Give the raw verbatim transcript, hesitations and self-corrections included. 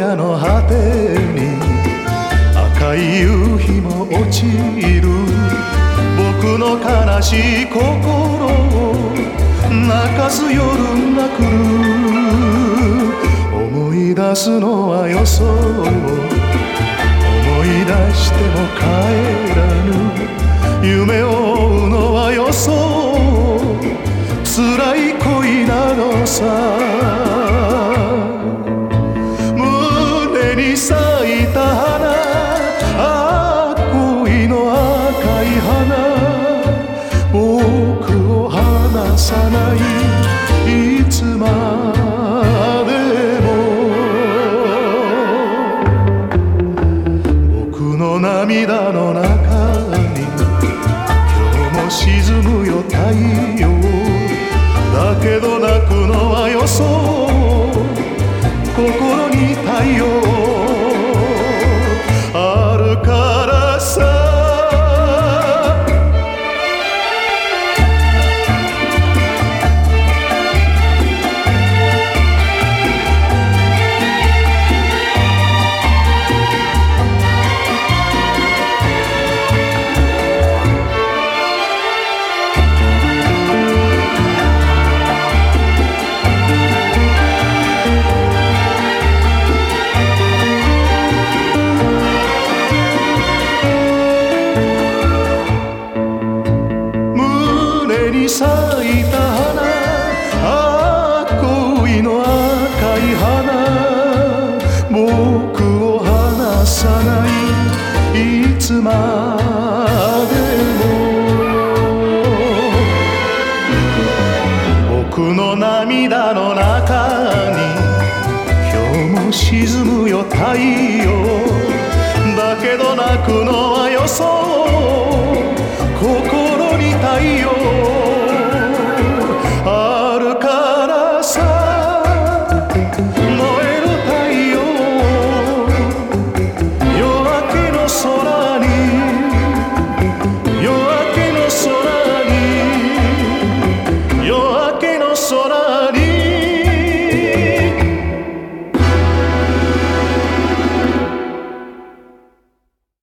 野の果てに赤い夕日も落ちる。僕の悲しい心を泣かす夜が来る。思い出すのはよそう、思い出しても帰らぬ。夢を追うのはよそう、辛い恋なのさ。胸に咲いた花、ああ恋の赤い花、僕を離さない、いつまでも。僕の涙の中に今日も沈むよ太陽。だけど泣くのはよそう、心に太陽あるからさ。咲いた花、ああ恋の赤い花、僕を離さない、いつまでも。僕の涙の中に今日も沈むよ太陽。だけど泣くのはよそう、心に太陽